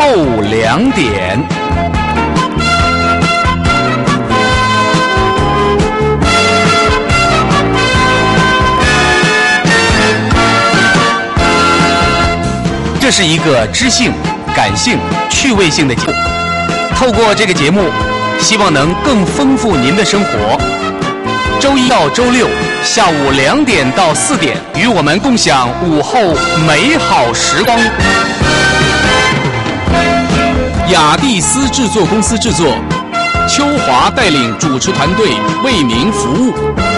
2点。这是一个知性、感性、趣味性的节目。透过这个节目，希望能更丰富您的生活。周一到周六下午2点到4点，与我们共享午后美好时光。雅蒂斯制作公司制作，秋华带领主持团队为您服务。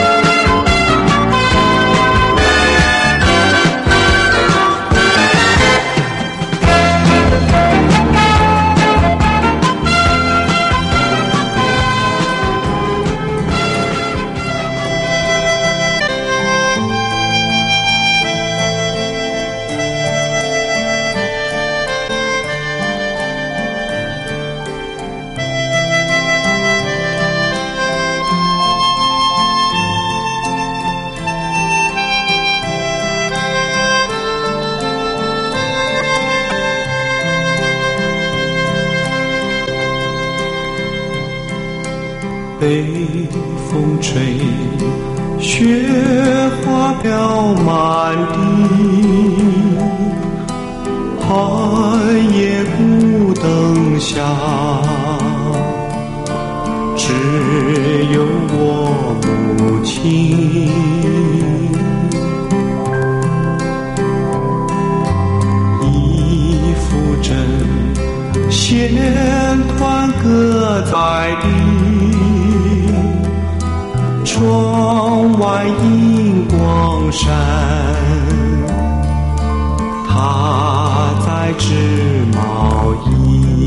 北风吹，雪花飘满地，寒夜孤灯下，只有我母亲。一幅针线团搁在地，窗外银光闪，她在织毛衣。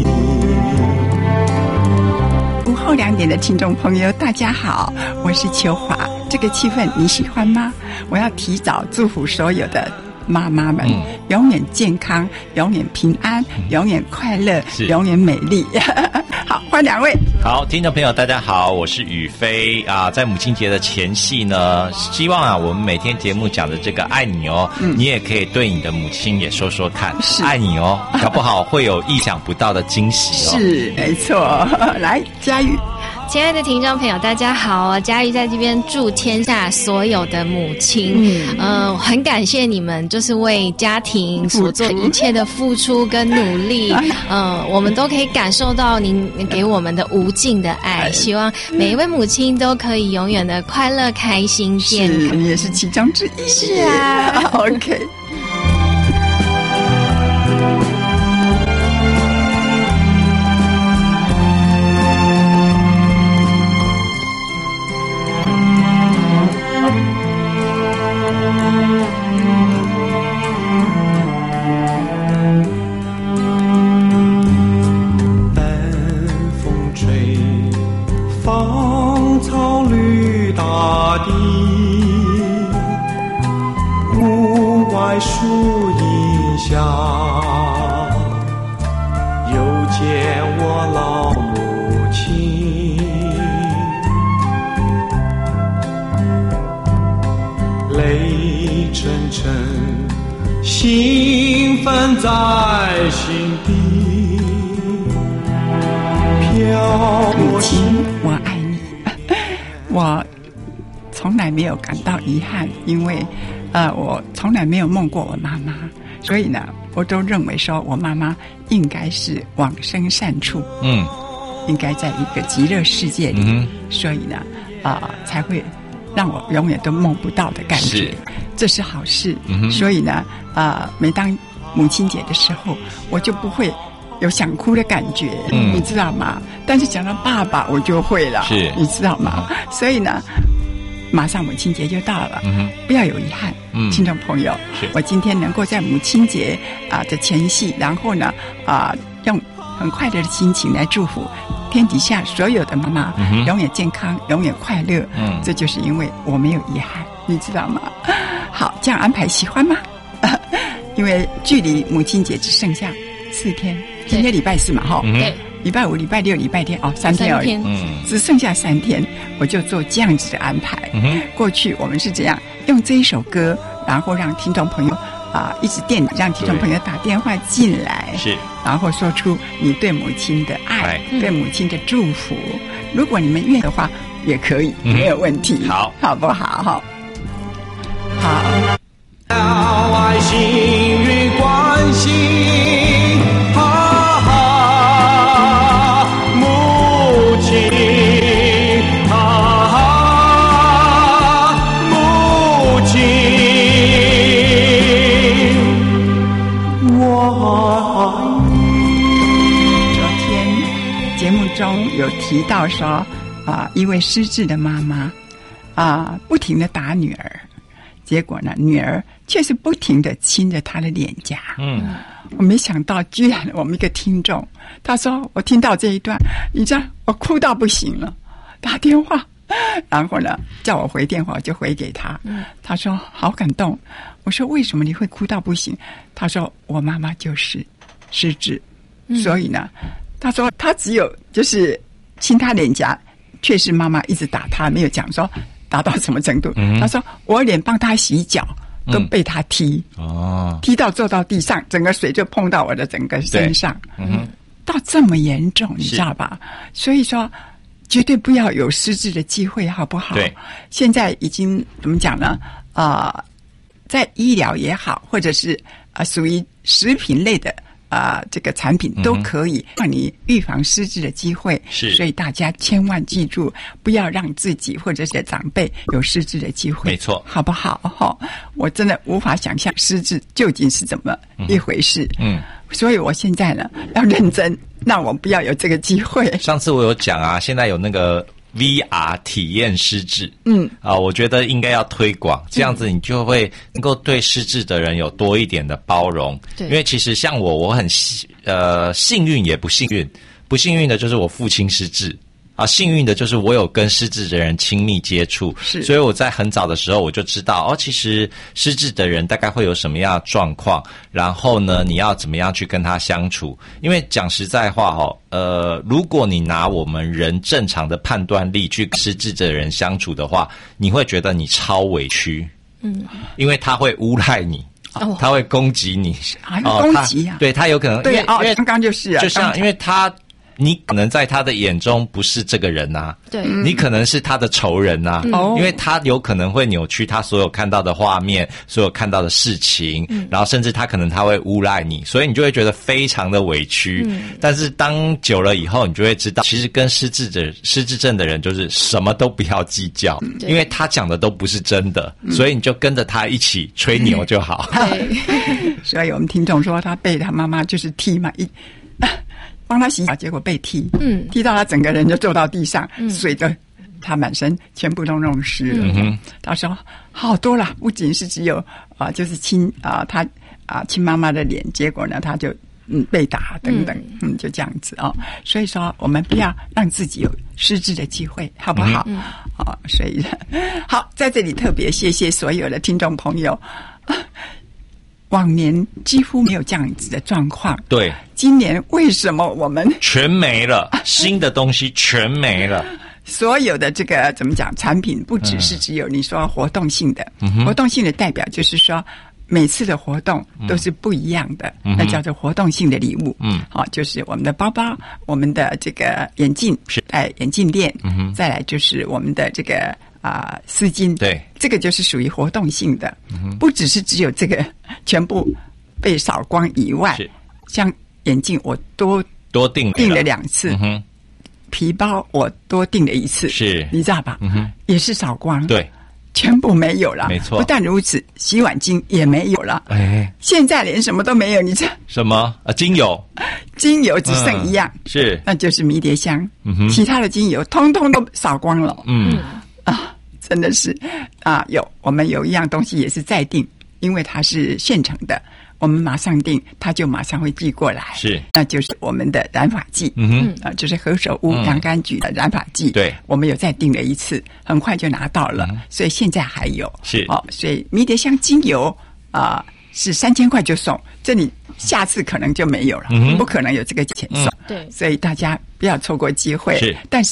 午后2点的听众朋友大家好，我是秋华。这个气氛你喜欢吗？我要提早祝福所有的妈妈们，永远健康，永远平安，永远快乐，永远美丽。好，换2位。 好，听众朋友大家好，我是宇飞啊。在母亲节的前夕呢，希望啊我们每天节目讲的这个爱你哦，你也可以对你的母亲也说说看，爱你哦，搞不好会有意想不到的惊喜哦。 是，没错。来，佳玉。 亲爱的听众朋友大家好，佳玉在这边祝天下所有的母亲很感谢你们就是为家庭所做一切的付出跟努力我们都可以感受到您给我们的无尽的爱，希望每一位母亲都可以永远的快乐开心健康。 你也是其中之一。 是啊 OK。 树荫下，又见我老母亲，泪沉沉，兴奋在心底。 母亲，我爱你。我从来没有感到遗憾，因为我从来没有梦过我妈妈，所以呢，我都认为说我妈妈应该是往生善处，应该在一个极乐世界里，所以呢，才会让我永远都梦不到的感觉，这是好事。所以呢，每当母亲节的时候，我就不会有想哭的感觉，你知道吗？但是讲到爸爸，我就会了，你知道吗？所以呢。马上母亲节就到了，不要有遗憾，听众朋友，我今天能够在母亲节的前夕，然后呢用很快乐的心情来祝福天底下所有的妈妈，永远健康，永远快乐，这就是因为我没有遗憾，你知道吗？好，这样安排喜欢吗？因为距离母亲节只剩下4天，今天礼拜4嘛，对。礼拜5、礼拜6、礼拜天3天而已，只剩下3天，我就做这样子的安排。过去我们是这样用这一首歌，然后让听众朋友一直让听众朋友打电话进来， 然后说出你对母亲的爱，对母亲的祝福。如果你们愿意的话，也可以，没有问题。 好， 好不好？好。 爱心与关心，母亲，母亲，我爱你。 昨天节目中有提到说，一位失智的妈妈不停地打女儿。结果呢，女儿却是不停地亲着她的脸颊。我没想到，居然我们一个听众，他说我听到这一段，你知道我哭到不行了，打电话，然后呢叫我回电话，我就回给他。他说好感动。我说为什么你会哭到不行？他说我妈妈就是失智，所以呢，他说他只有就是亲他脸颊，确实妈妈一直打他，没有讲说达到什么程度。他说我连帮他洗脚都被他踢，踢到坐到地上，整个水就碰到我的整个身上，到这么严重，你知道吧？所以说绝对不要有失智的机会，好不好？ 对， 现在已经怎么讲呢？在医疗也好，或者是属于食品类的这个产品都可以让你预防失智的机会。 是， 所以大家千万记住，不要让自己或者是长辈有失智的机会。 没错， 好不好？我真的无法想象失智究竟是怎么一回事。所以我现在呢要认真，让我不要有这个机会。 上次我有讲啊，现在有那个VR 体验失智，我觉得应该要推广，这样子你就会能够对失智的人有多一点的包容。因为其实像我很幸运也不幸运，不幸运的就是我父亲失智。幸运的就是我有跟失智的人亲密接触，所以我在很早的时候我就知道其实失智的人大概会有什么样的状况，然后呢你要怎么样去跟他相处。因为讲实在话如果你拿我们人正常的判断力去跟失智的人相处的话，你会觉得你超委屈，因为他会诬赖你。他会攻击你， 攻击啊！ 对，他有可能， 对因为刚刚就是就像因为你可能在他的眼中不是这个人啊， 对， 你可能是他的仇人啊，因为他有可能会扭曲他所有看到的画面，所有看到的事情，然后甚至他会诬赖你，所以你就会觉得非常的委屈。但是当久了以后，你就会知道，其实跟失智症的人就是什么都不要计较，因为他讲的都不是真的，所以你就跟着他一起吹牛就好。 所以我们听众说他被他妈妈就是踢嘛，帮他洗澡，结果被踢，踢到他整个人就坐到地上，水就他满身全部都弄湿了。他说好多了，不仅是只有就是亲他亲妈妈的脸，结果呢他就被打等等，就这样子所以说我们不要让自己有失智的机会，好不好？所以好，在这里特别谢谢所有的听众朋友。往年几乎没有这样子的状况， 对， 今年为什么我们全没了？新的东西全没了。 所有的这个怎么讲，产品不只是只有你说活动性的，活动性的代表就是说每次的活动都是不一样的，那叫做活动性的礼物。就是我们的包包，我们的这个眼镜，眼镜链，再来就是我们的这个丝巾， 对，这个就是属于活动性的，不只是只有这个全部被扫光以外，像眼镜我多订了2次，皮包我多订了1次，是，你知道吧？也是扫光，对，全部没有了，没错。不但如此，洗碗巾也没有了，现在连什么都没有，你知道什么精油只剩一样，是，那就是迷迭香，其他的精油通通都扫光了，真的是我们有一样东西也是在订，因为它是现成的，我们马上订，它就马上会寄过来，是，那就是我们的染发剂，就是何首乌洋甘菊的染发剂，对，我们有再订了1次，很快就拿到了，所以现在还有，是，所以迷迭香精油是3000块就送，这里下次可能就没有了，不可能有这个钱送，对，所以大家不要错过机会，是，但是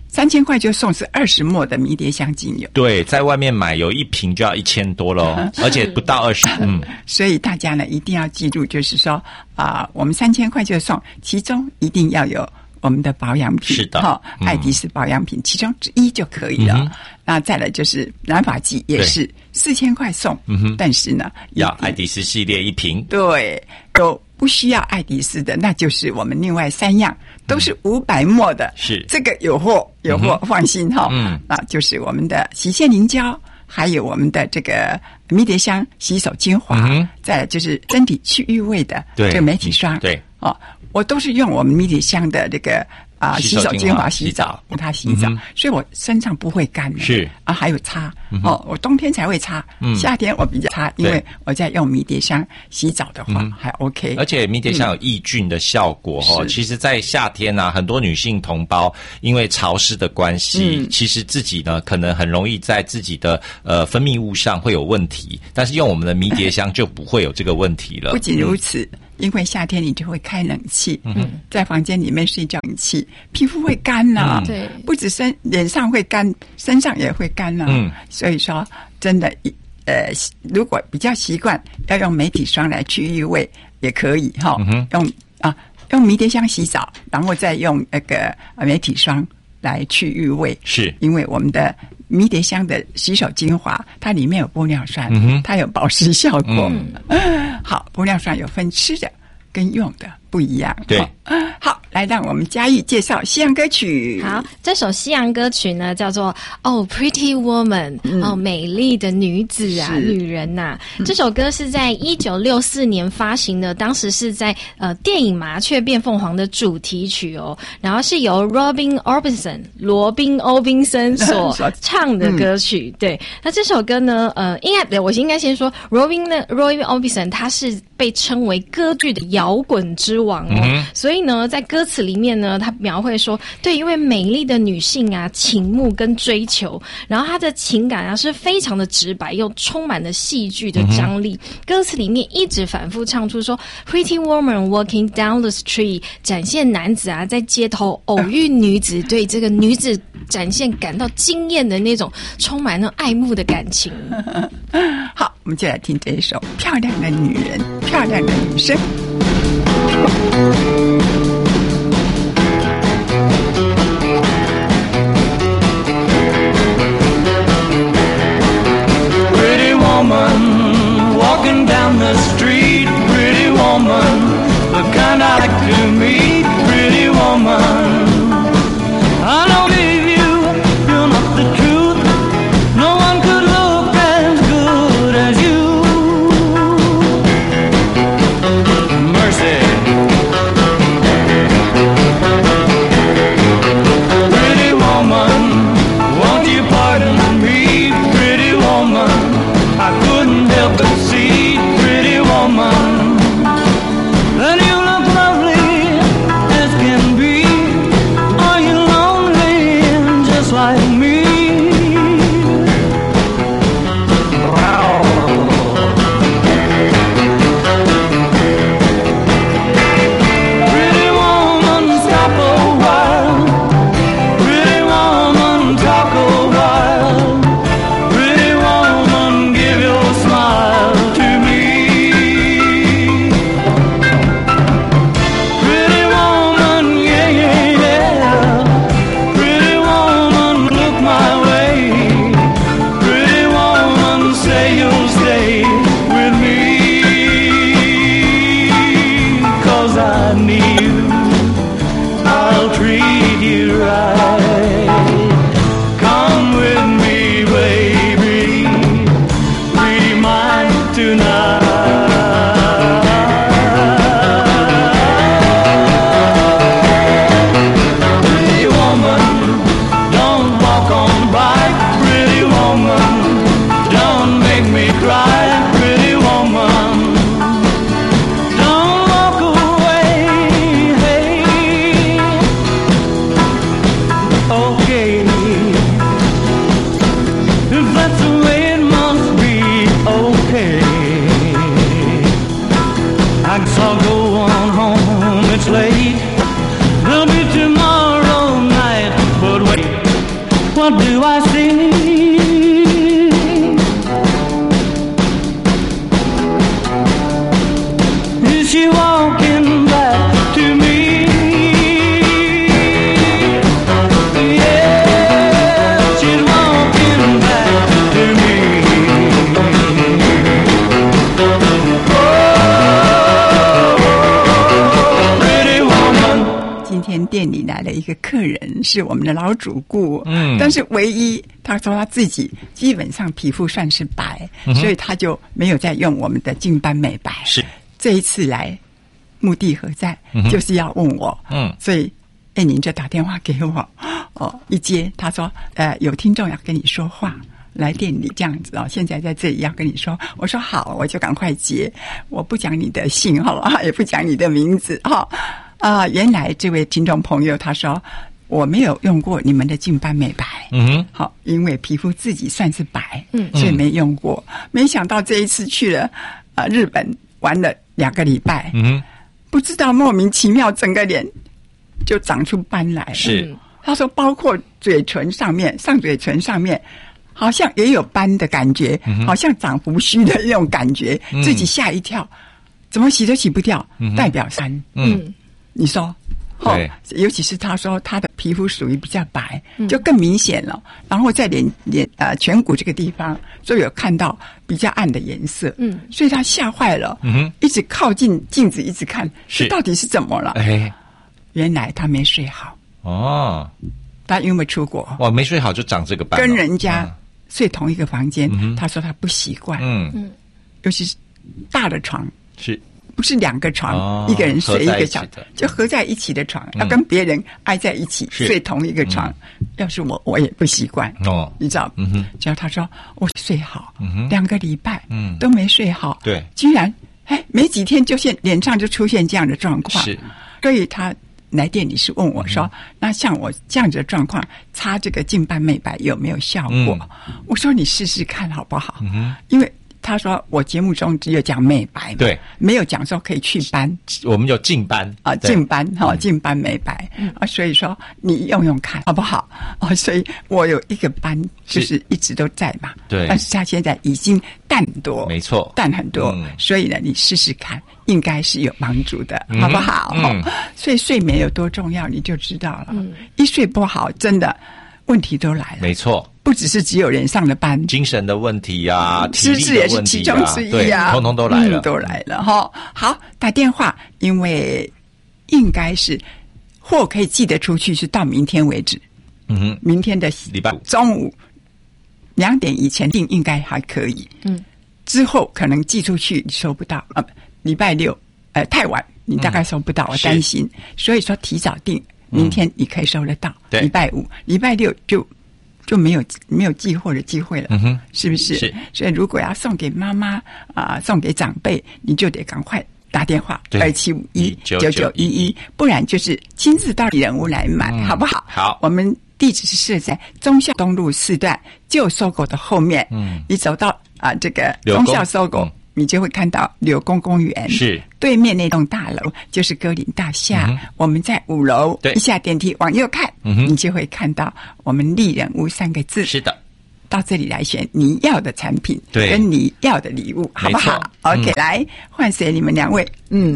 3000块就送是20末的迷迭香精油。 对，在外面买有1瓶就要1000多咯，而且不到20。 所以大家呢一定要记住，就是说我们3000块就送，其中一定要有我们的保养品， 是的， 爱迪丝保养品其中之一就可以了。那再来就是染发剂也是4000块送，但是呢要爱迪丝系列1瓶。 对，有不需要爱迪丝的，那就是我们另外3样都是500末的， 是这个有货，放心哈。那就是我们的洗线凝胶，还有我们的这个迷迭香洗手精华，再来就是身体去异味的这个媒体霜。 对， 我都是用我们迷迭香的这个洗手精华洗澡，用它洗澡，所以我身上不会干。 是还有擦我冬天才会擦，夏天我比较擦，因为我在用迷迭香洗澡的话还 OK。 而且迷迭香有抑菌的效果其实在夏天啊，很多女性同胞因为潮湿的关系，其实自己呢可能很容易在自己的分泌物上会有问题，但是用我们的迷迭香就不会有这个问题了。 不仅如此，因为夏天你就会开冷气，在房间里面睡觉冷气，皮肤会干对， 不止脸上会干，身上也会干所以说真的如果比较习惯要用媒体霜来去异味也可以用迷迭香洗澡，然后再用那个媒体霜来去异味， 是因为我们的迷迭香的洗手精华它里面有玻尿酸，它有保湿效果。好，玻尿酸有分吃的跟用的不一样。 对， 好，来让我们嘉义介绍西洋歌曲。 好，这首西洋歌曲呢叫做Pretty Woman，美丽的女子啊，女人呐。这首歌是在1964年发行的，当时是在电影《麻雀变凤凰》的主题曲然后是由罗宾·欧宾森所唱的歌曲。对，那这首歌呢，我应该先说罗宾·欧宾森他是被称为歌剧的摇滚之王所以呢，在歌词里面呢，他描绘说，对一位美丽的女性啊，倾慕跟追求，然后他的情感啊是非常的直白，又充满了戏剧的张力。歌词里面一直反复唱出说 ，Pretty woman walking down the street， 展现男子啊在街头偶遇女子，对这个女子展现感到惊艳的那种充满了爱慕的感情。 好，我们就来听这一首《漂亮的女人》，漂亮的女生。 Pretty woman walking down the street, pretty woman, the kind I like to meet, pretty woman. I know you're not the truth, no one could look as good as you. Mercy. Pretty woman, won't you pardon me, pretty woman, I couldn't help but see, pretty woman, that you look lovely as can be. Are you lonely just like me? Pretty woman, stop a while. Pretty woman, talk a while. Pretty woman, give your smile to me. Pretty woman, yeah, yeah, yeah. Pretty woman, look my way. Pretty woman, say you'll stay with me. 'Cause I need you, I'll treat you right. Come with me, baby, be mine tonight. Pretty woman, don't walk on by. Pretty woman, don't make me cry. Pretty woman, don't walk away. Hey, okay, if that's the way it must be, okay. I guess I'll go on home, it's late. There'll be tomorrow night, but wait. what do I see? Is she walking back to me? Yeah, she's walking back to me. Oh, pretty woman. 今天店里来了一个客人，是我们的老主顾，但是唯一他说他自己基本上皮肤算是白，所以他就没有再用我们的净斑美白。 是这一次来，目的何在？就是要问我，所以您就打电话给我，一接他说，有听众要跟你说话。来店里这样子现在在这里要跟你说，我说好，我就赶快接，我不讲你的姓好了，也不讲你的名字原来这位听众朋友他说我没有用过你们的净斑美白，好，因为皮肤自己算是白，所以没用过。没想到这一次去了日本玩了2个礼拜，不知道莫名其妙整个脸就长出斑来了。 是， 他说包括嘴唇上面，上嘴唇上面好像也有斑的感觉，好像长胡须的那种感觉，自己吓一跳，怎么洗都洗不掉，代表3。你说， 对， 尤其是他说他的皮肤属于比较白，就更明显了。然后在颧骨这个地方，就有看到比较暗的颜色，所以他吓坏了，一直靠近镜子，一直看，这到底是怎么了？原来他没睡好哦，他因为出国， 哇，没睡好就长这个斑， 跟人家睡同一个房间，他说他不习惯，尤其是大的床是。不是2个床，一个人睡一个床，就合在一起的床，要跟别人挨在一起睡同一个床。要是我也不习惯你知道？只要他说我睡好，2个礼拜都没睡好， 对， 居然没几天就脸上就出现这样的状况，是，所以他来店里是问我说，那像我这样子的状况，擦这个净斑美白有没有效果？我说你试试看好不好？因为他说我节目中只有讲美白嘛，对，没有讲说可以去斑， 我们有净斑净斑净斑美白所以说你用用看好不好所以我有一个斑就是一直都在嘛，对，但是它现在已经淡多，没错，淡很多，所以呢你试试看，应该是有帮助的，好不好？所以睡眠有多重要你就知道了，一睡不好真的问题都来了，没错，不只是只有脸上的斑， 精神的问题啊， 体力的问题也是其中之一啊， 通通都来了， 都来了哈。好，打电话，因为应该是货可以寄得出去，是到明天为止。明天的礼拜中午2点以前订应该还可以。之后可能寄出去你收不到礼拜6太晚，你大概收不到，我担心，所以说提早订。明天你可以收得到，礼拜5、礼拜6就没有寄货的机会了，是不是？是。所以如果要送给妈妈送给长辈，你就得赶快打电话27519911，不然就是亲自到人物来买，好不好？好，我们地址是设在忠孝东路4段旧搜狗的后面，你走到这个忠孝搜狗。你就会看到柳公公园，是对面那栋大楼就是歌林大厦，我们在5楼，一下电梯往右看，你就会看到我们丽人屋3个字。是的，到这里来选你要的产品，对，跟你要的礼物，好不好？OK，来换谁？你们2位，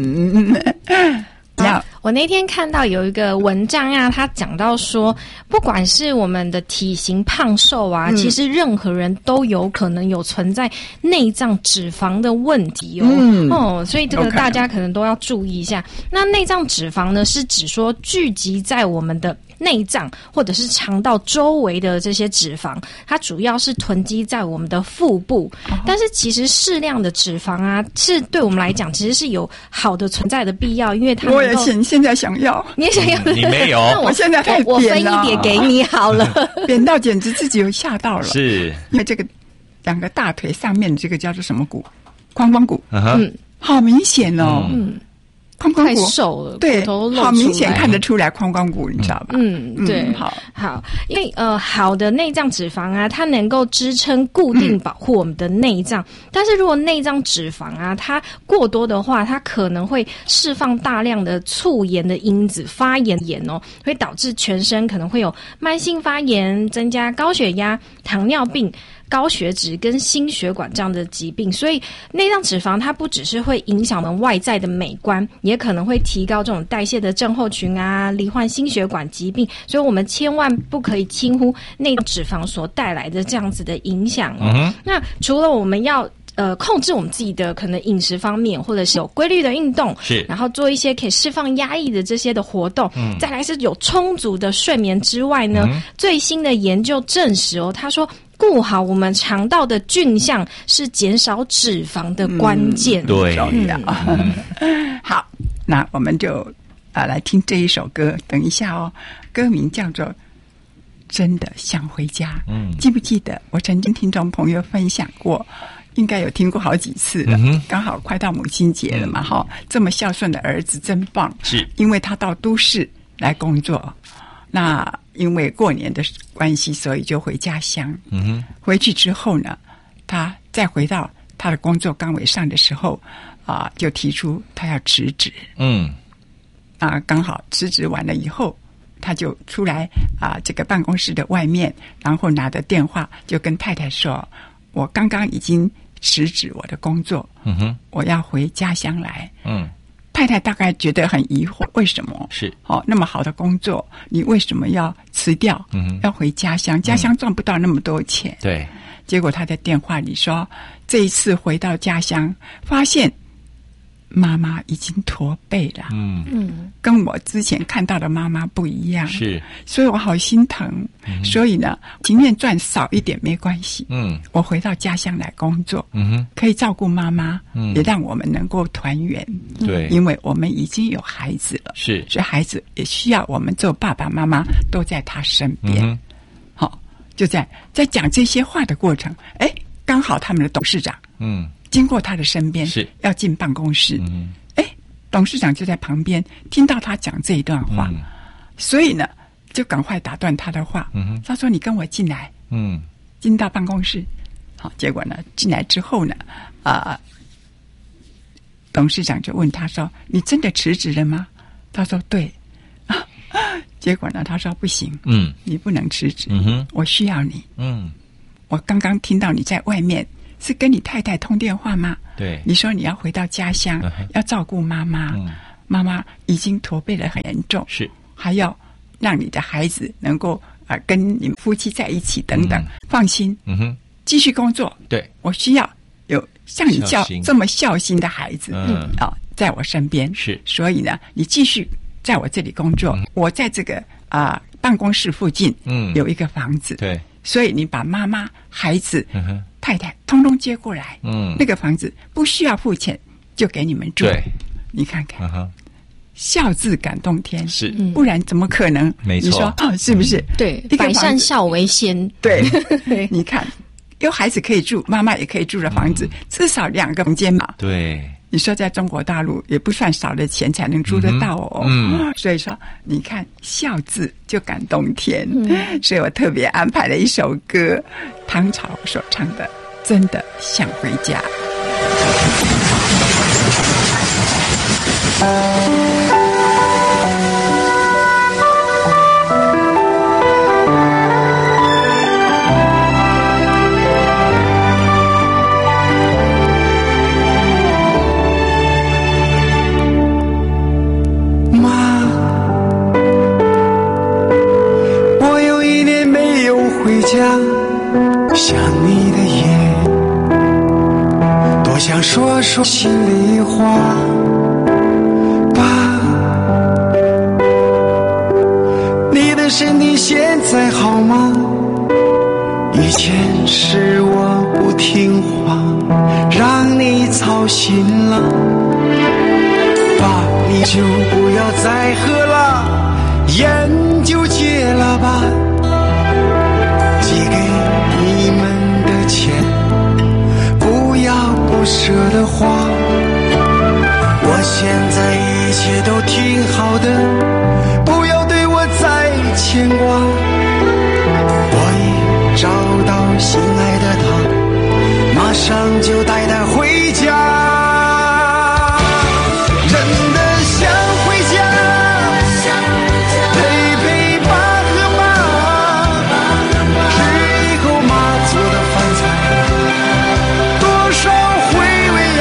我那天看到有一个文章啊，他讲到说，不管是我们的体型胖瘦啊，其实任何人都有可能有存在内脏脂肪的问题所以这个大家可能都要注意一下。那内脏脂肪呢，是指说聚集在我们的内脏或者是肠道周围的这些脂肪，它主要是囤积在我们的腹部。但是其实适量的脂肪啊，是对我们来讲其实是有好的存在的必要，因为它我也现在想要， 你也想要？ 你没有？ 我现在太扁了， 我分一点给你好了， 扁到简直自己有吓到了。 是因为这个2个大腿上面这个叫做什么骨？髋骨，好明显哦。 髋骨太瘦了， 对， 骨头露好明显出来看得出来髋骨，你知道吧？ 对，好，因为好的内脏脂肪啊，它能够支撑、固定、保护我们的内脏。但是如果内脏脂肪啊，它过多的话，它可能会释放大量的促炎的因子，发炎哦，会导致全身可能会有慢性发炎，增加高血压、糖尿病、高血脂跟心血管这样的疾病。所以内脏脂肪它不只是会影响我们外在的美观，也可能会提高这种代谢的症候群啊，罹患心血管疾病。所以我们千万不可以轻忽内脏脂肪所带来的这样子的影响哦。那除了我们要控制我们自己的可能饮食方面，或者是有规律的运动， 是， 然后做一些可以释放压抑的这些的活动，再来是有充足的睡眠之外呢，最新的研究证实哦，他说顾好我们肠道的菌相是减少脂肪的关键。 对， 好，那我们就来听这一首歌，等一下哦，歌名叫做真的想回家。记不记得我曾经听众朋友分享过，应该有听过好几次了，刚好快到母亲节了嘛，这么孝顺的儿子真棒， 是因为他到都市来工作，那因为过年的关系，所以就回家乡。回去之后呢，他再回到他的工作岗位上的时候，就提出他要辞职。刚好辞职完了以后，他就出来这个办公室的外面，然后拿着电话就跟太太说：“我刚刚已经辞职我的工作，我要回家乡来。”太太大概觉得很疑惑，为什么？ 是那么好的工作，你为什么要辞掉？要回家乡？家乡赚不到那么多钱。 对。 结果他在电话里说，这一次回到家乡，发现妈妈已经驼背了。跟我之前看到的妈妈不一样。 是。 所以我好心疼。所以呢，情愿赚少一点没关系。我回到家乡来工作。可以照顾妈妈。也让我们能够团圆。 对。 因为我们已经有孩子了。 是。 所以孩子也需要我们做爸爸妈妈都在他身边。就在讲这些话的过程，刚好他们的董事长，经过他的身边， 是要进办公室，董事长就在旁边听到他讲这一段话，所以呢，就赶快打断他的话，他说：“你跟我进来。”进到办公室，好，结果呢，进来之后呢，董事长就问他说：“你真的辞职了吗？”他说：“对。”结果呢，他说不行，你不能辞职，我需要你，我刚刚听到你在外面是跟你太太通电话吗？ 对， 你说你要回到家乡，要照顾妈妈，妈妈已经驼背得很严重， 是， 还要让你的孩子能够跟你们夫妻在一起等等，放心，继续工作， 对， 我需要有像你这么孝心的孩子，在我身边， 是， 所以呢，你继续在我这里工作，我在这个办公室附近，有一个房子， 对， 所以你把妈妈、孩子、太太通通接过来，那个房子不需要付钱，就给你们住。 对， 你看看，孝字感动天， 是， 不然怎么可能？ 没错， 你说是不是？ 对，百善孝为先。 对，你看，有孩子可以住，妈妈也可以住的房子，至少2个房间嘛。 对。 你说在中国大陆也不算少的钱才能租得到哦，所以说你看孝字就感动天，所以我特别安排了一首歌，唐朝所唱的《真的想回家》。 想你的夜，多想说说心里话。爸，你的身体现在好吗？以前是我不听话，让你操心了。爸，你就不要再喝了，烟就戒了吧。寄给你们的钱，不要不舍得花。我现在已上就带她回家，真的想回家，陪陪爸和妈，吃一口妈做的饭菜，多少回味呀！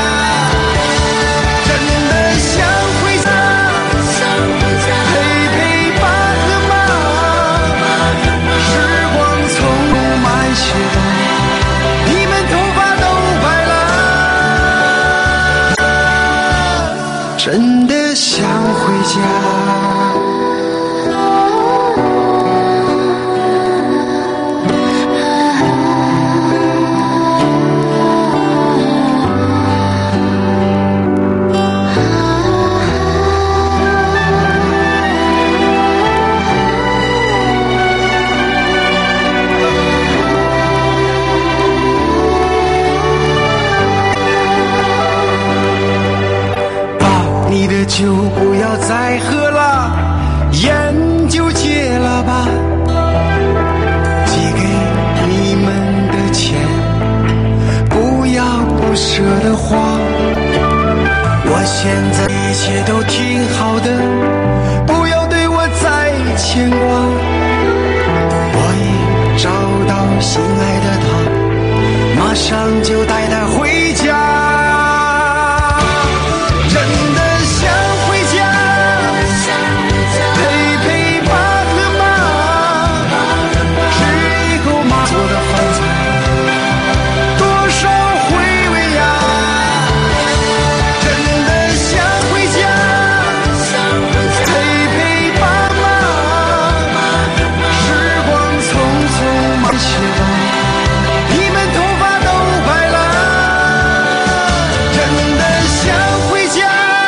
真的想回家，陪陪爸和妈，时光匆匆慢些吧，你们头发都白了，真的想回家。你的酒不要再喝了，烟就戒了吧。寄给你们的钱，不要不舍得花。我现在一切都挺好的，不要对我再牵挂。我已找到心爱的他，马上就带他回家。真的想回家，陪陪爸和妈，吃一口妈做的饭菜，多少回味呀！真的想回家，陪陪爸妈，时光匆匆慢些吧，你们头发都白了，真的想回家。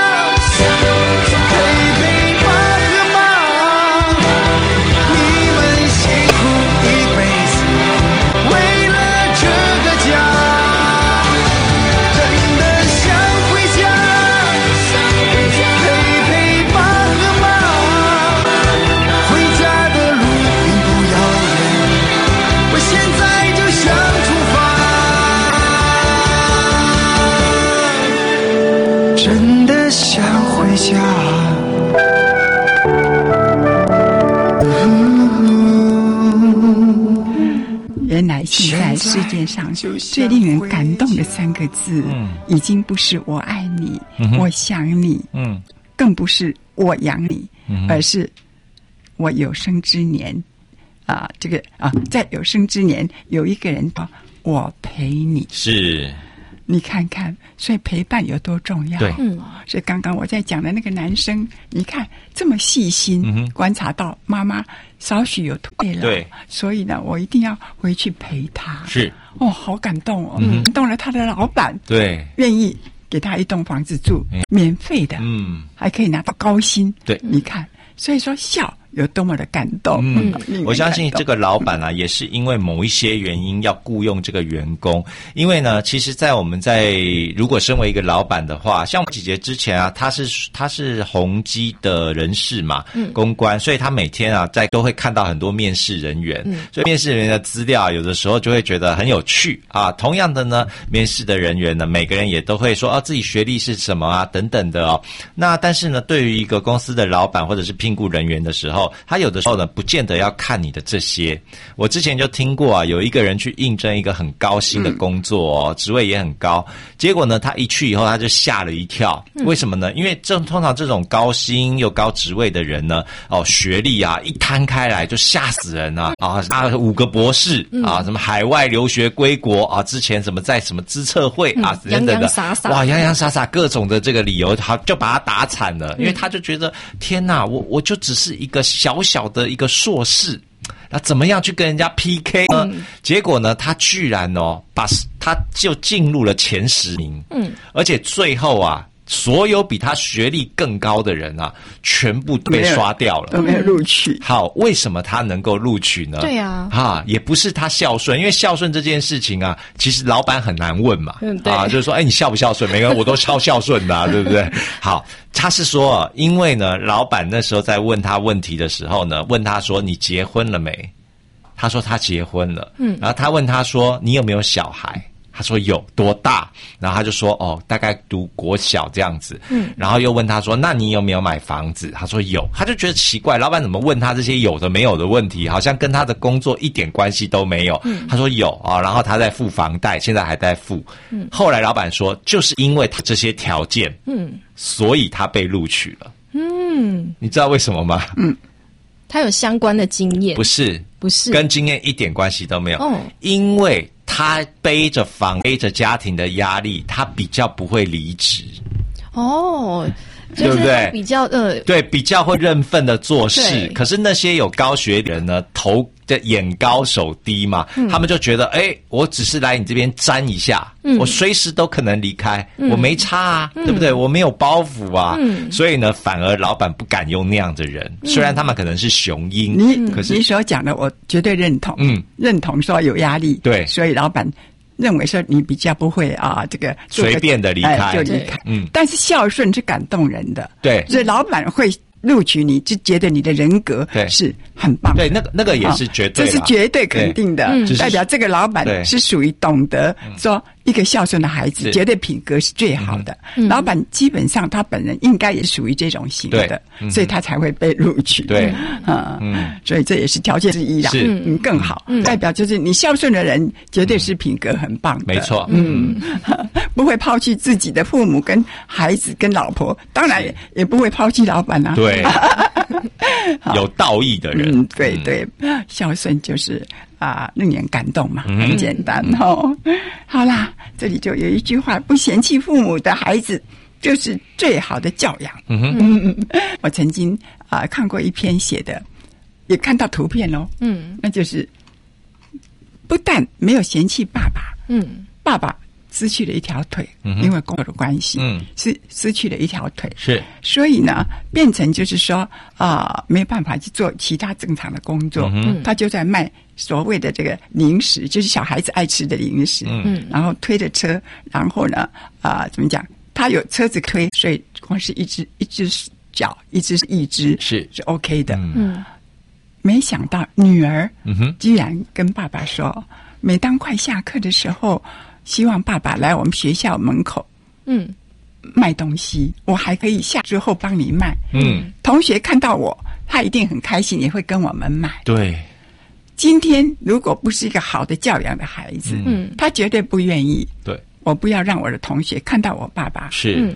真的想回家。 原来现在世界上最令人感动的3个字，已经不是我爱你，我想你，更不是我养你，而是我有生之年在有生之年有一个人我陪你。 是。 你看看，所以陪伴有多重要。 对， 所以刚刚我在讲的那个男生，你看这么细心，观察到妈妈少许有退了， 对， 所以呢，我一定要回去陪他。 是， 好感动哦，感动了他的老板， 对， 愿意给他一栋房子住，免费的，还可以拿到高薪。 对， 你看，所以说笑有多么的感动。 我相信这个老板啊，也是因为某一些原因要雇佣这个员工。因为呢，其实在我们如果身为一个老板的话，像我姐姐之前啊，她是宏基的人事嘛，公关，所以她每天啊都会看到很多面试人员，所以面试人员的资料有的时候就会觉得很有趣啊。同样的呢，面试的人员呢，每个人也都会说自己学历是什么啊等等的哦。那但是呢，对于一个公司的老板或者是聘雇人员的时候，他有的时候呢，不见得要看你的这些。我之前就听过啊，有一个人去应征一个很高薪的工作职位也很高，结果呢，他一去以后他就吓了一跳。为什么呢？因为通常这种高薪又高职位的人呢，学历啊一摊开来就吓死人啊！5个博士啊，什么海外留学归国啊，之前什么在什么资策会啊等等的，哇，洋洋洒洒各种的这个理由，他就把他打惨了，因为他就觉得天哪，我就只是一个小小的一个硕士，那怎么样去跟人家 PK 呢？结果呢，他居然他就进入了前10名，而且最后啊，所有比他学历更高的人啊，全部被刷掉了， 都没有录取。 好，为什么他能够录取呢？ 对啊， 也不是他孝顺，因为孝顺这件事情啊，其实老板很难问嘛，就是说，你孝不孝顺？每个人我都超孝顺的对不对？好，他是说，因为呢，老板那时候在问他问题的时候呢，问他说你结婚了没？他说他结婚了，然后他问他说你有没有小孩？ 他说有多大，然后他就说哦，大概读国小这样子。然后又问他说，那你有没有买房子？他说有，他就觉得奇怪，老板怎么问他这些有的没有的问题，好像跟他的工作一点关系都没有。他说有啊，然后他在付房贷，现在还在付。后来老板说，就是因为他这些条件，所以他被录取了。你知道为什么吗？ 他有相关的经验？ 不是，跟经验一点关系都没有。因为他背着家庭的压力，他比较不会离职。对不对？ 比较对，比较会认份的做事。可是那些有高学历人呢，头的眼高手低嘛，他们就觉得，我只是来你这边沾一下，我随时都可能离开，我没差啊，对不对？我没有包袱啊，所以呢，反而老板不敢用那样的人。虽然他们可能是雄鹰，可是你所讲的我绝对认同，认同说有压力， 对， 所以老板认为说你比较不会这个随便的离开， 就离开。但是孝顺是感动人的， 对， 所以老板会录取你，就觉得你的人格是很棒。 对，那个也是绝对的， 这是绝对肯定的，代表这个老板是属于懂得说一个孝顺的孩子，绝对品格是最好的。老板基本上他本人应该也属于这种型的，所以他才会被录取。 对， 所以这也是条件之一啦。更好，代表就是你孝顺的人绝对是品格很棒的。 没错， 不会抛弃自己的父母跟孩子跟老婆，当然也不会抛弃老板啊。 对，有道义的人。 对，孝顺就是令人感动嘛，很简单哦。好啦，这里就有一句话：不嫌弃父母的孩子就是最好的教养。我曾经看过一篇写的，也看到图片咯。那就是不但没有嫌弃爸爸，爸爸失去了一条腿，因为工作的关系，是失去了一条腿， 是， 所以呢，变成就是说没有办法去做其他正常的工作，他就在卖所谓的这个零食，就是小孩子爱吃的零食，然后推着车，然后呢，怎么讲？他有车子推，所以光是一只脚，一只是 OK 的，没想到女儿居然跟爸爸说，每当快下课的时候，希望爸爸来我们学校门口，卖东西，我还可以下之后帮你卖。同学看到我，他一定很开心，也会跟我们买。 对， 今天如果不是一个好的教养的孩子，他绝对不愿意。 对， 我不要让我的同学看到我爸爸是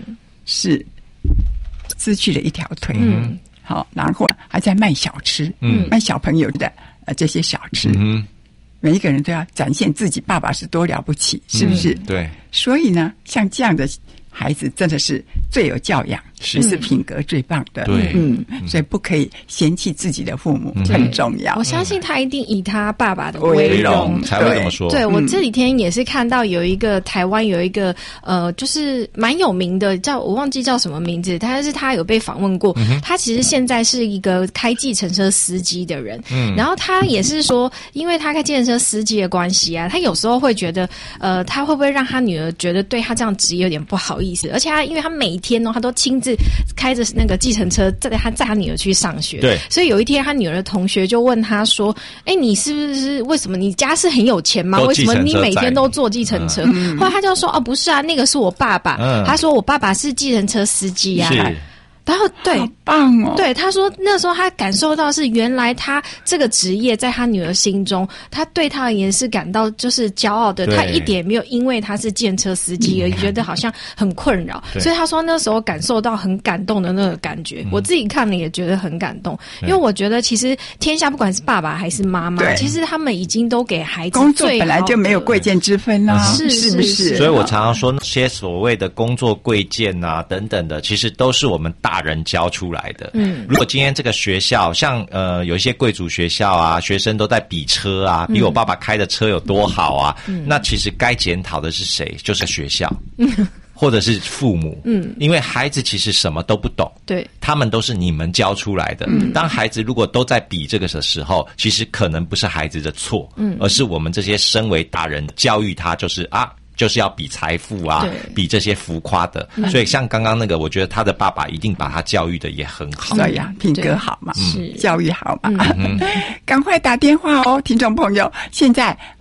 失去了一条腿。好，然后还在卖小吃，卖小朋友的这些小吃。每一个人都要展现自己爸爸是多了不起，是不是？ 对。 所以呢，像这样的孩子真的是最有教养，是品格最棒的。 对， 所以不可以嫌弃自己的父母，很重要。 我相信他一定以他爸爸的为荣才会这么说。 对，我这几天也是看到有一个台湾有一个就是蛮有名的，我忘记叫什么名字，但是他有被访问过。他其实现在是一个开计程车司机的人，然后他也是说，因为他开计程车司机的关系啊，他有时候会觉得，他会不会让他女儿觉得对他这样职业有点不好意思？而且因为他每一天他都亲自开着那个计程车载他女儿去上学， 对， 所以有一天他女儿的同学就问他说：“你是不是为什么你家是很有钱吗？为什么你每天都坐计程车？”后来他就说：“不是啊，那个是我爸爸。”他说：“我爸爸是计程车司机啊。”然后对， 好棒哦！ 对，他说那时候他感受到是原来他这个职业在他女儿心中，他对他而言是感到就是骄傲的，他一点没有因为他是计程车司机而觉得好像很困扰，所以他说那时候感受到很感动的那个感觉。我自己看了也觉得很感动，因为我觉得其实天下不管是爸爸还是妈妈，其实他们已经都给孩子工作本来就没有贵贱之分啊，是不是？ 所以我常常说那些所谓的工作贵贱啊等等的，其实都是我们大人教出来的。如果今天这个学校像有一些贵族学校啊，学生都在比车啊，比我爸爸开的车有多好啊，那其实该检讨的是谁？就是学校。或者是父母，因为孩子其实什么都不懂，对，他们都是你们教出来的。当孩子如果都在比这个的时候，其实可能不是孩子的错，而是我们这些身为大人教育他，就是要比财富啊，比这些浮夸的。所以像刚刚那个，我觉得他的爸爸一定把他教育的也很好。 对呀，品格好嘛，教育好嘛。赶快打电话哦，听众朋友！现在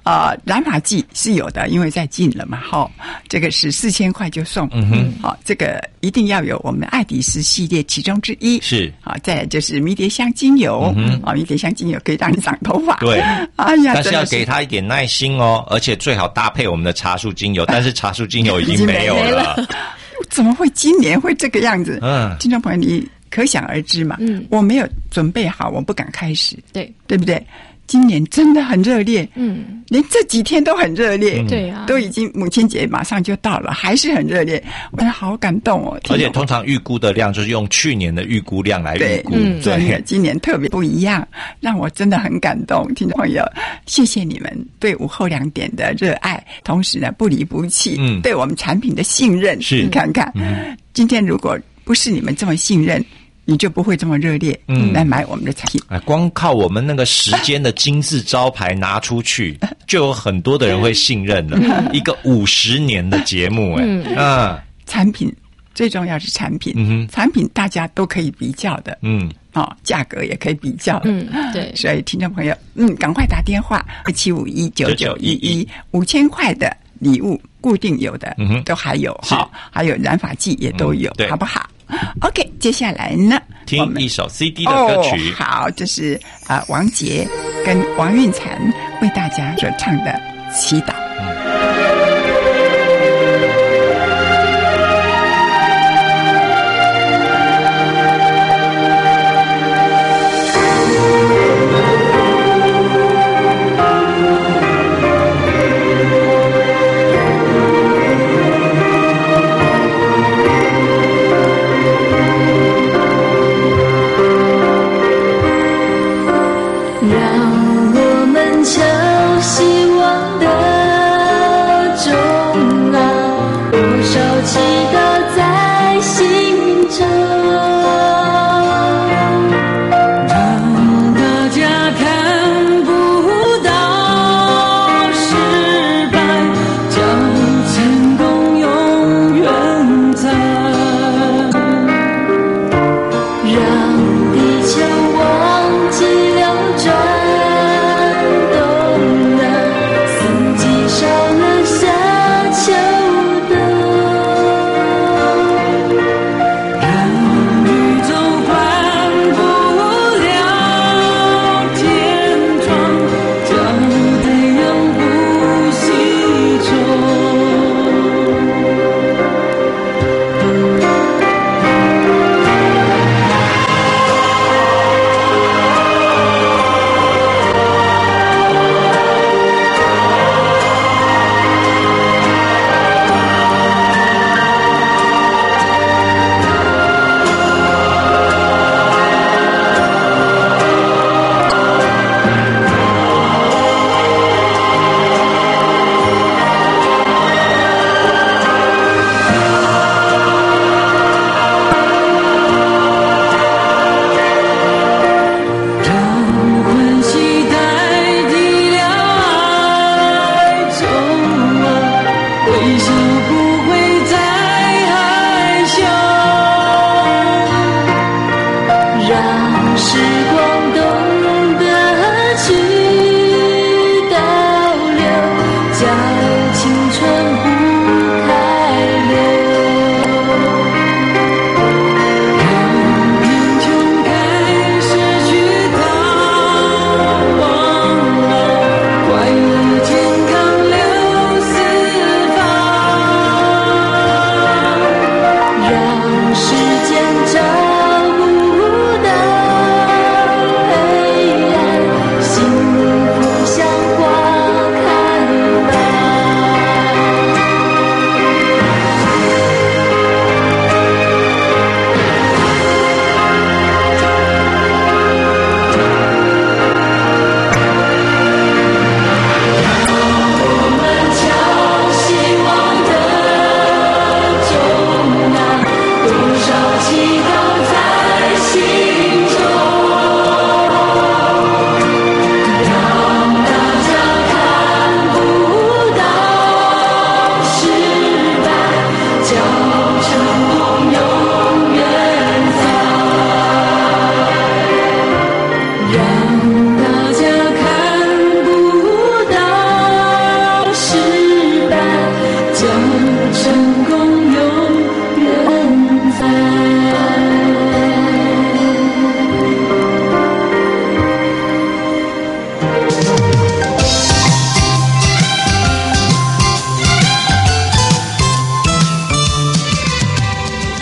染发剂是有的，因为在进了嘛，这个是4000块就送，这个一定要有我们爱迪丝系列其中之一， 是再来就是迷迭香精油，迷迭香精油可以让你长头发， 对， 哎呀， 但是要给他一点耐心哦，而且最好搭配我们的茶树精油，但是茶树精油已经没有了， 怎么会今年会这个样子？听众朋友，你可想而知嘛，我没有准备好，我不敢开始，对不对？今年真的很热烈，连这几天都很热烈， 对啊， 都已经母亲节马上就到了，还是很热烈，我好感动哦。 而且通常预估的量就是用去年的预估量来预估， 对，今年特别不一样，让我真的很感动。听众朋友，谢谢你们对午后2点的热爱，同时呢不离不弃，对我们产品的信任，你看看，今天如果不是你们这么信任，你就不会这么热烈来买我们的产品。 光靠我们那个时间的金字招牌拿出去，就有很多的人会信任了。一个50年的节目， 产品最重要是产品，产品大家都可以比较的，价格也可以比较的， 对。 所以听众朋友，赶快打电话27519911，5000块的礼物固定有的，都还有，还有染发剂也都有，好不好？OK， 接下来呢， 听一首 CD 的歌曲。 好，这是王杰跟王韵婵为大家所唱的《祈祷》。 让我们求希望的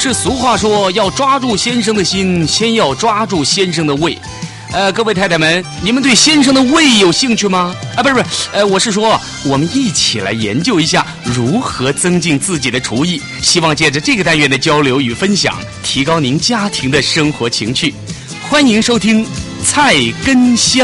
是俗话说，要抓住先生的心，先要抓住先生的胃。各位太太们，你们对先生的胃有兴趣吗？不是，我是说，我们一起来研究一下如何增进自己的厨艺。希望借着这个单元的交流与分享，提高您家庭的生活情趣。欢迎收听《菜根香》。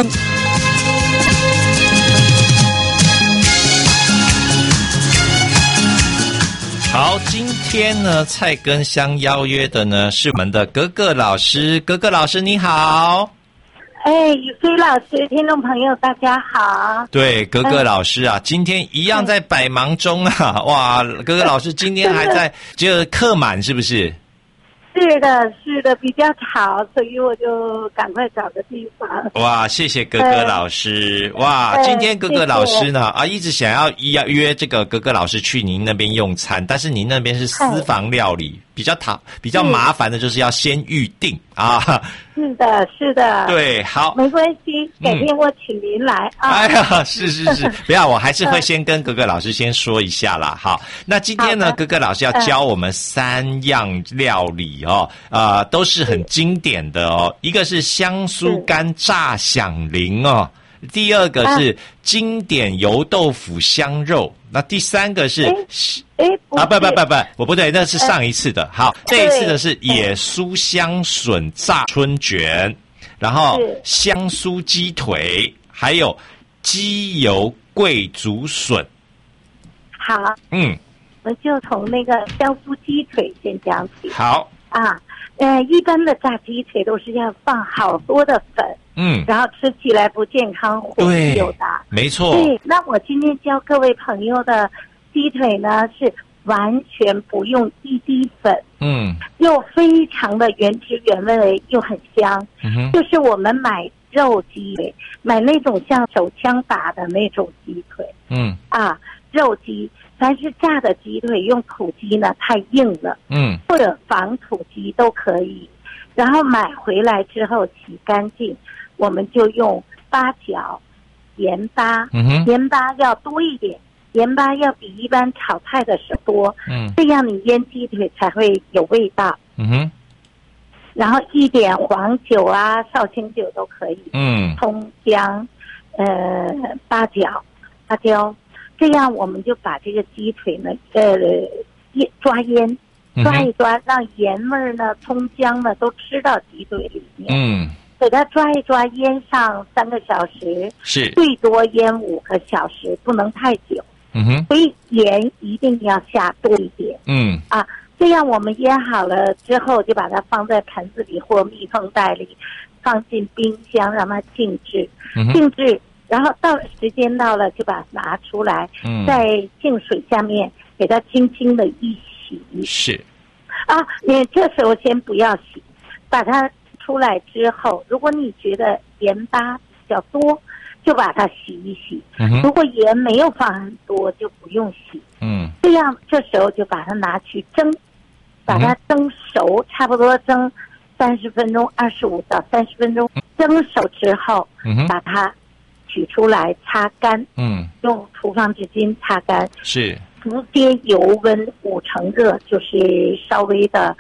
好，今天呢，菜根香邀约的呢是我们的格格老师。格格老师你好。 宇飞老师，听众朋友大家好。 对，格格老师啊，今天一样在百忙中啊，哇，格格老师今天还在就客满是不是？ 是的，比较吵，所以我就赶快找个地方。 哇，谢谢格格老师。哇，今天格格老师呢一直想要约这个格格老师去您那边用餐，但是您那边是私房料理，比较麻烦的就是要先预定啊。 是的。 对，好， 没关系，改天我请您来啊。 哎呀，是，不要，我还是会先跟格格老师先说一下啦。好，那今天呢，格格老师要教我们3样料理哦，都是很经典的哦。一个是香酥干炸响铃哦，第二个是经典油豆腐香肉，那第三个是不对，那是上一次的。好，这一次的是野酥香笋炸春卷，然后香酥鸡腿，还有鸡油桂竹笋。 好，我们就从那个香酥鸡腿先讲起。 好啊，一般的炸鸡腿都是要放好多的粉，然后吃起来不健康，火气又大。 没错。 对，那我今天教各位朋友的鸡腿呢，是完全不用一滴粉，又非常的原汁原味，又很香。就是我们买肉鸡腿，买那种像手枪打的那种鸡腿，肉鸡。凡是炸的鸡腿，用土鸡呢太硬了，或者仿土鸡都可以。然后买回来之后洗干净，我们就用八角、盐巴，盐巴要多一点，盐巴要比一般炒菜的时候多，这样你腌鸡腿才会有味道。然后一点黄酒啊、绍兴酒都可以，葱姜、八角、花椒。这样我们就把这个鸡腿呢，抓腌，抓一抓，让盐味呢、葱姜呢都吃到鸡腿里面。给它抓一抓，腌上3个小时，是最多腌5个小时，不能太久。所以盐一定要下多一点。这样我们腌好了之后，就把它放在盆子里或密封袋里，放进冰箱让它静置。然后时间到了，就把它拿出来，在净水下面给它轻轻的一洗。 是。 你这时候先不要洗，把它出来之后，如果你觉得盐巴比较多，就把它洗一洗。如果盐没有放很多，就不用洗。这样这时候就把它拿去蒸，把它蒸熟，差不多蒸30分钟，25到30分钟。蒸熟之后，把它取出来擦干，用厨房纸巾擦干，是直接油温5成热，就是稍微的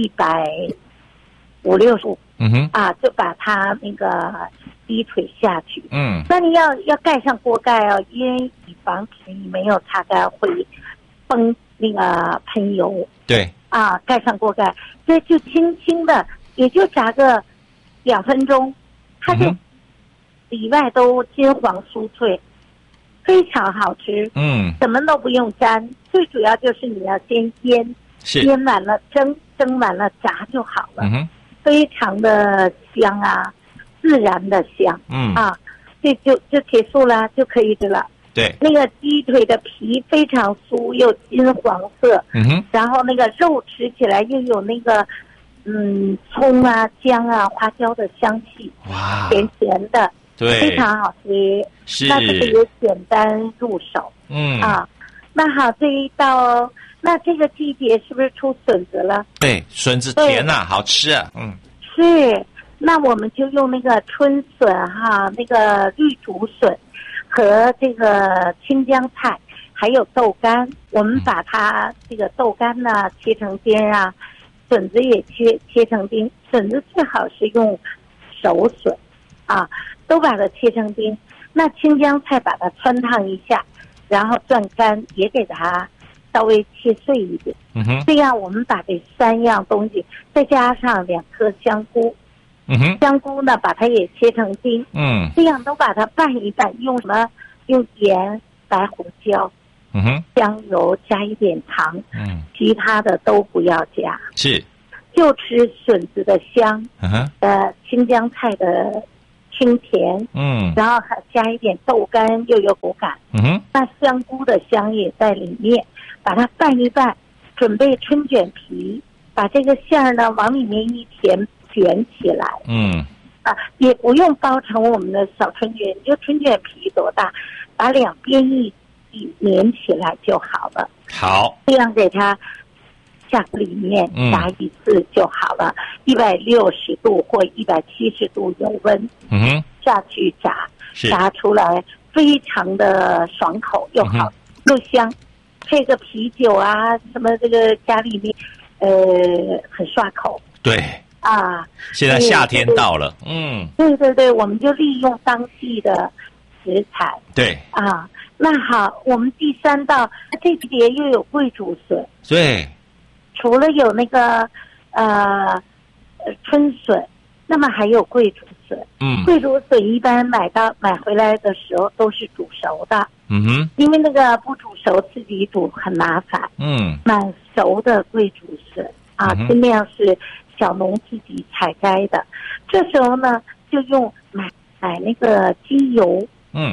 150、60度，就把它那个鸡腿下去，那你要盖上锅盖哦，因为以防止你没有擦干会崩那个喷油，对，盖上锅盖，这就轻轻的，也就炸个2分钟，它就里外都金黄酥脆，非常好吃。什么都不用沾，最主要就是你要先腌，腌完了蒸完了炸就好了。非常的香啊，自然的香。这就结束了，就可以吃了。对，那个鸡腿的皮非常酥又金黄色，然后那个肉吃起来又有那个葱啊、姜啊、花椒的香气，哇，甜甜的。对，非常好吃。是，那这个也简单入手。那好，这一道，那这个季节是不是出笋子了？对，笋子甜啊，好吃啊。是，那我们就用那个春笋那个绿竹笋和这个青江菜，还有豆干，我们把它这个豆干呢切成尖啊， 笋子也切成丁，笋子最好是用熟笋啊，都把它切成丁。那青江菜把它汆烫一下，然后攥干，也给它稍微切碎一点。这样我们把这3样东西，再加上2颗香菇，香菇呢把它也切成丁，这样都把它拌一拌。用什么？用盐、白胡椒、香油，加一点糖，其他的都不要加， 是， 就吃笋子的香，青江菜的清甜，然后还加一点豆干，又有口感，那香菇的香也在里面，把它拌一拌，准备春卷皮，把这个馅儿呢往里面一填，卷起来，也不用包成我们的小春卷，就春卷皮多大，把两边一粘起来就好了。 好， 这样给它下里面炸一次就好了，160度或170度油温，下去炸，炸出来非常的爽口又好，又香，配个啤酒啊什么，这个家里面很刷口。 对啊， 现在夏天到了， 对对对，我们就利用当季的食材。对啊，那好，我们第3道这节又有桂竹笋。 对， 除了有那个春笋，那么还有桂竹笋。桂竹笋一般买回来的时候都是煮熟的。因为那个不煮熟自己煮很麻烦。买熟的桂竹笋啊，尽量是小农自己采摘的。这时候呢，就用买那个鸡油。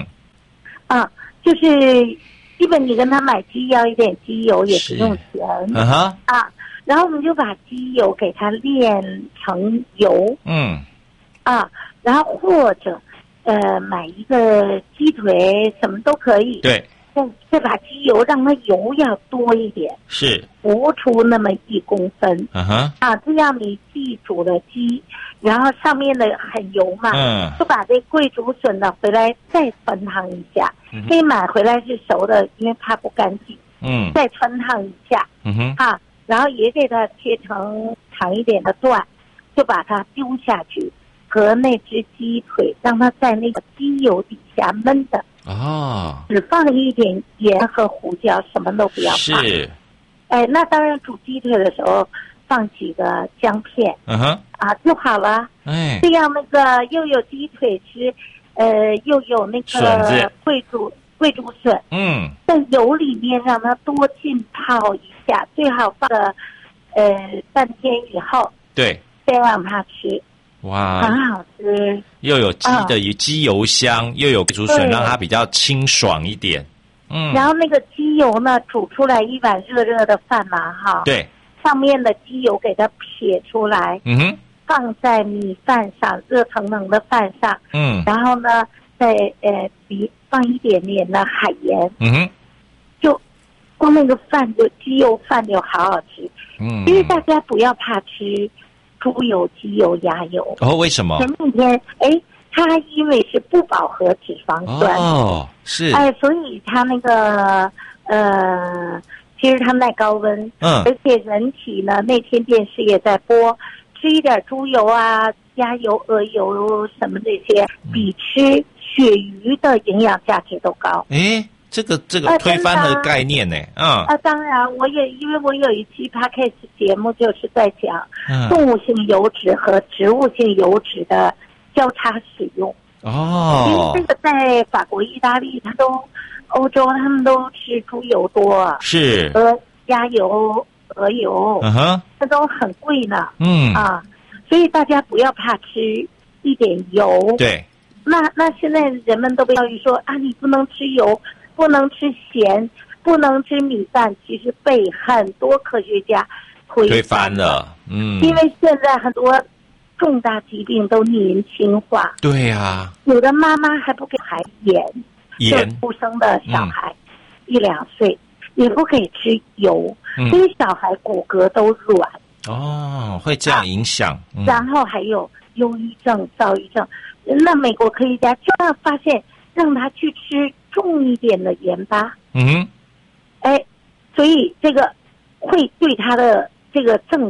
就是基本你跟他买鸡要一点鸡油，也不用钱。然后我们就把鸡油给它炼成油。然后或者买一个鸡腿，什么都可以。对。再把鸡油让它油要多一点，是浮出那么1公分。这样你既煮了鸡，然后上面的很油嘛，就把这桂竹笋呢回来再汆烫一下。可以买回来是熟的，因为怕不干净。再汆烫一下。然后也给它切成长一点的段，就把它丢下去，和那只鸡腿，让它在那个鸡油底下焖的。只放一点盐和胡椒，什么都不要放。是，那当然煮鸡腿的时候放几个姜片，就好了。这样那个又有鸡腿吃，又有那个桂竹笋，在油里面让它多浸泡一下，最好放个半天以后，对，再让它吃。哇，很好吃， 又有鸡的鸡油香，又有竹笋，让它比较清爽一点。 然后那个鸡油呢，煮出来一碗热热的饭嘛，对，上面的鸡油给它撇出来，放在米饭上，热腾腾的饭上，然后呢，再放一点点的海盐，就光那个饭就鸡油饭就好好吃。因为大家不要怕吃猪油、鸡油、鸭油。 为什么？ 前几天，它因为是不饱和脂肪酸，是，所以它那个其实它耐高温，而且人体呢，那天电视也在播，吃一点猪油啊、鸭油、鹅油什么这些，比吃鳕鱼的营养价值都高。 这个推翻了概念呢。 当然，因为我有一期 podcast 节目就是在讲动物性油脂和植物性油脂的交叉使用。因为这个在法国、意大利，欧洲他们都吃猪油多，是鸭油、鹅油，这都很贵呢。所以大家不要怕吃一点油。对。那现在人们都被教育说你不能吃油。不能吃咸，不能吃米饭，其实被很多科学家推翻了。因为现在很多重大疾病都年轻化。对呀，有的妈妈还不给孩子盐，就出生的小孩1、2岁也不给吃油，所以小孩骨骼都软。 会这样影响。 然后还有忧郁症、躁郁症。那美国科学家就要发现，让他去吃重一点的盐巴，所以这个会对他的这个症状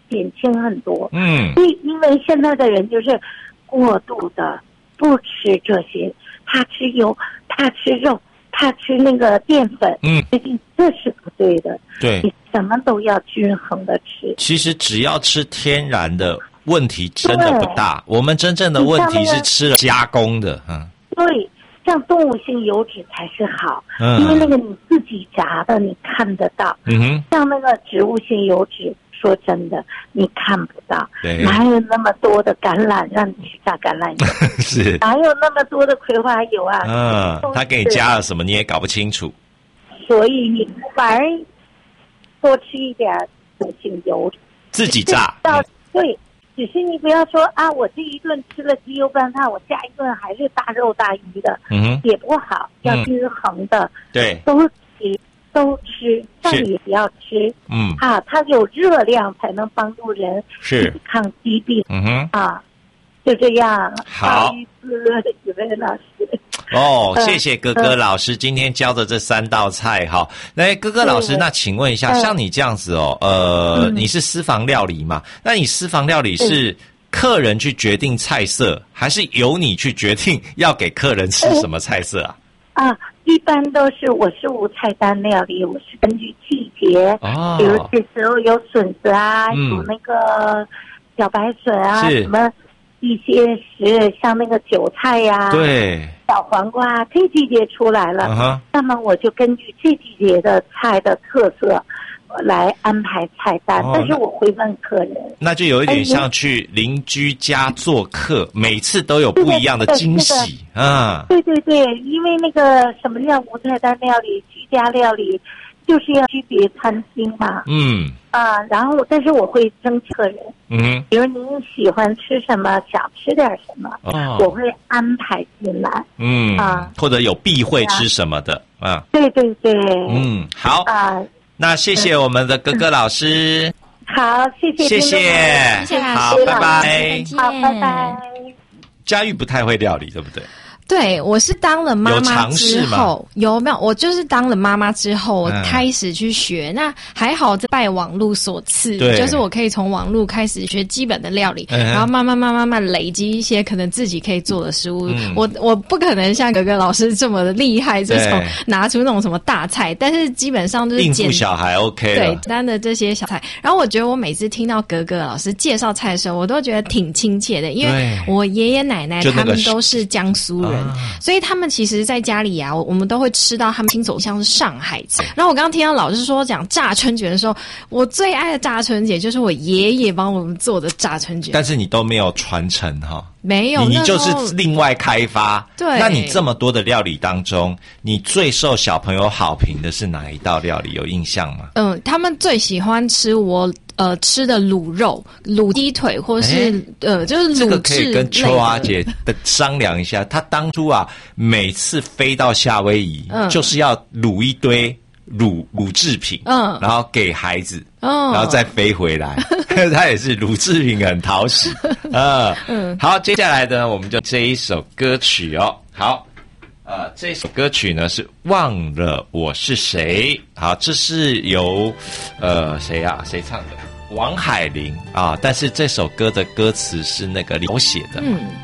减轻很多。 嗯， 因为现在的人就是过度的不吃这些，他吃油，他吃肉，他吃那个淀粉，这是不对的。 对， 你什么都要均衡的吃。 其实只要吃天然的，问题真的不大。我们真正的问题是吃了加工的， 对，像动物性油脂才是好，因为那个你自己炸的，你看得到。像那个植物性油脂，说真的，你看不到。 对， 哪有那么多的橄榄让你去榨橄榄油？ 是， 哪有那么多的葵花油啊？ 他给你加了什么你也搞不清楚。 所以你反而多吃一点植物性油脂， 自己榨。 对。只是你不要说啊，我这一顿吃了鸡油拌饭，我下一顿还是大肉大鱼的，也不好，要均衡的， 对， 都吃，但也不要吃，它有热量才能帮助人抵抗疾病，就这样。 好， 宇飞老师。 谢谢哥哥老师今天教的这3道菜哈。那哥哥老师，那请问一下，像你这样子你是私房料理嘛？那你私房料理是客人去决定菜色，还是由你去决定要给客人吃什么菜色啊？ 一般都是我是无菜单料理，我是根据季节，比如这时候有笋子啊，有那个小白笋啊，什么一些像那个韭菜呀， 对， 小黄瓜，这季节出来了，那么我就根据这季节的菜的特色来安排菜单，但是我会问客人， 那就有一点像去邻居家做客，每次都有不一样的惊喜啊！ 对对对，因为那个什么叫无菜单料理、居家料理，就是要区别餐厅嘛。然后但是我会征客人，比如您喜欢吃什么，想吃点什么，我会安排进来， 或者有避讳吃什么的啊。 对对对， 好那谢谢我们的哥哥老师。 好，谢谢， 好，拜拜。 好，拜拜。 佳玉不太会料理，对不对？ 对，我是当了妈妈之后，有没有？我就是当了妈妈之后，我开始去学。那还好，拜网络所赐，就是我可以从网络开始学基本的料理，然后慢慢累积一些可能自己可以做的食物。我不可能像哥哥老师这么的厉害，这种拿出那种什么大菜，但是基本上就是应付小孩 OK 对简单的这些小菜。然后我觉得我每次听到哥哥老师介绍菜的时候，我都觉得挺亲切的，因为我爷爷奶奶他们都是江苏人。所以他们其实在家里啊，我们都会吃到他们亲手像是上海菜。然后我刚刚听到老师说讲炸春卷的时候，我最爱的炸春卷就是我爷爷帮我们做的炸春卷。 但是你都没有传承哈？ 没有， 你就是另外开发。 对， 那你这么多的料理当中，你最受小朋友好评的是哪一道料理？有印象吗？ 他们最喜欢吃我吃的卤肉、卤鸡腿，或是就是卤制类的。这个可以跟秋阿姐的商量一下。她当初每次飞到夏威夷，就是要卤一堆卤制品，然后给孩子，然后再飞回来。她也是卤制品很讨喜。好，接下来呢，我们就这一首歌曲哦。好。这首歌曲呢是忘了我是谁。好，这是由谁唱的？王海玲啊。但是这首歌的歌词是那个刘写的。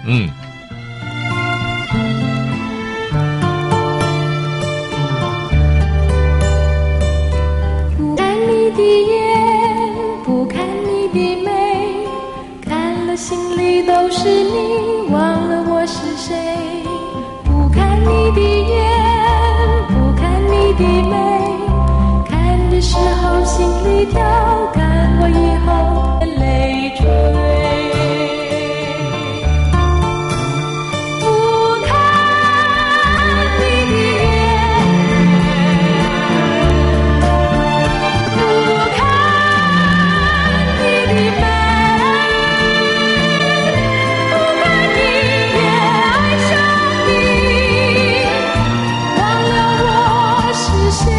不看你的眼，不看你的眉，看了心里都是你，忘了我是谁。你的眼，不看你的眉，看的时候心里跳，看我以后眼泪垂。不看你的眼，不看你的眉，不看你也爱上你。是谁？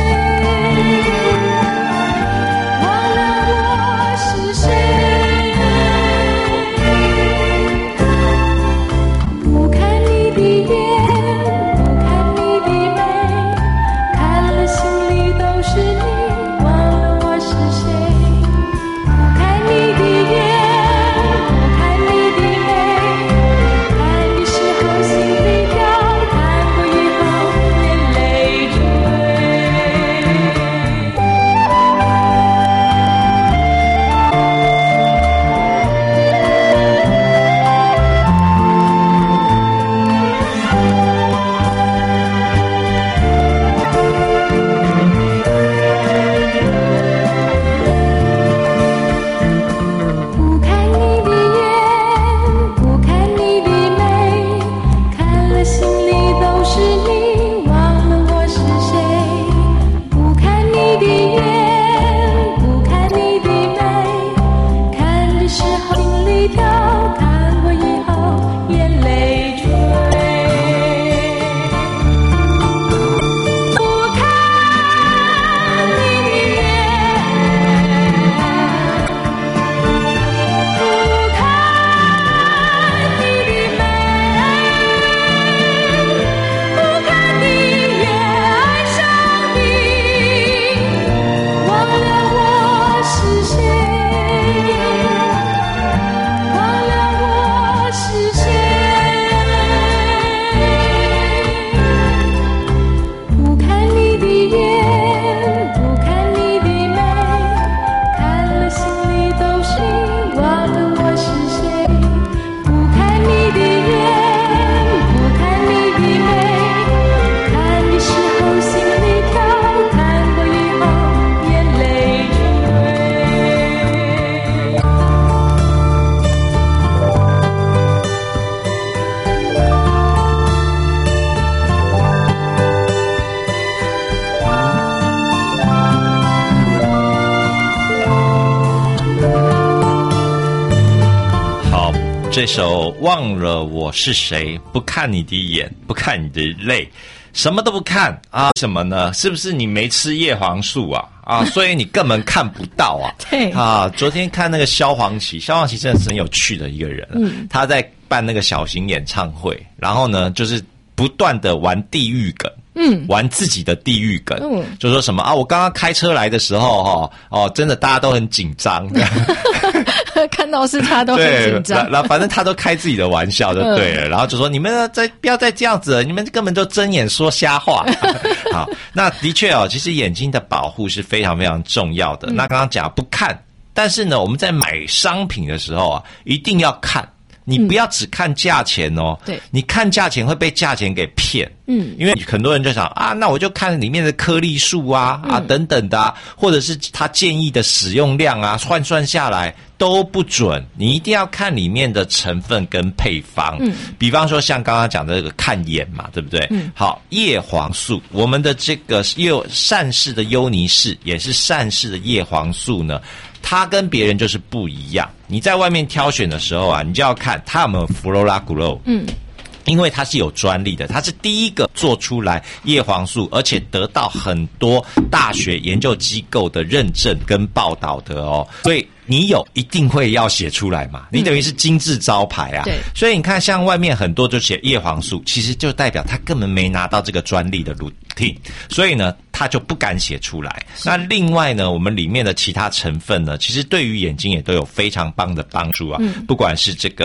这首《忘了我是谁》，不看你的眼，不看你的泪，什么都不看啊？什么呢？是不是你没吃叶黄素啊？所以你根本看不到啊。 对啊，昨天看那个萧煌奇真的是很有趣的一个人。他在办那个小型演唱会，然后呢，就是不断的玩地狱梗。玩自己的地狱梗。就说什么啊，我刚刚开车来的时候真的大家都很紧张。 看到是他都很紧张。 然后反正他都开自己的玩笑就对了。然后就说你们不要再这样子了，你们根本就睁眼说瞎话。好，那的确其实眼睛的保护是非常非常重要的。那刚刚讲不看，但是呢，我们在买商品的时候一定要看。你不要只看价钱对， 你看价钱会被价钱给骗。因为很多人就想那我就看里面的颗粒数等等的或者是他建议的使用量换算下来都不准，你一定要看里面的成分跟配方。比方说像刚刚讲的这个看眼嘛，对不对？好，叶黄素，我们的这个善氏的优尼氏也是善氏的叶黄素呢，它跟别人就是不一样。你在外面挑选的时候你就要看它有没有 Flora Grow。因为它是有专利的，它是第一个做出来叶黄素，而且得到很多大学研究机构的认证跟报道的所以你一定会要写出来嘛，你等于是金字招牌对， 所以你看像外面很多就写叶黄素，其实就代表他根本没拿到这个专利的 routine， 所以呢他就不敢写出来。那另外呢，我们里面的其他成分呢，其实对于眼睛也都有非常棒的帮助不管是这个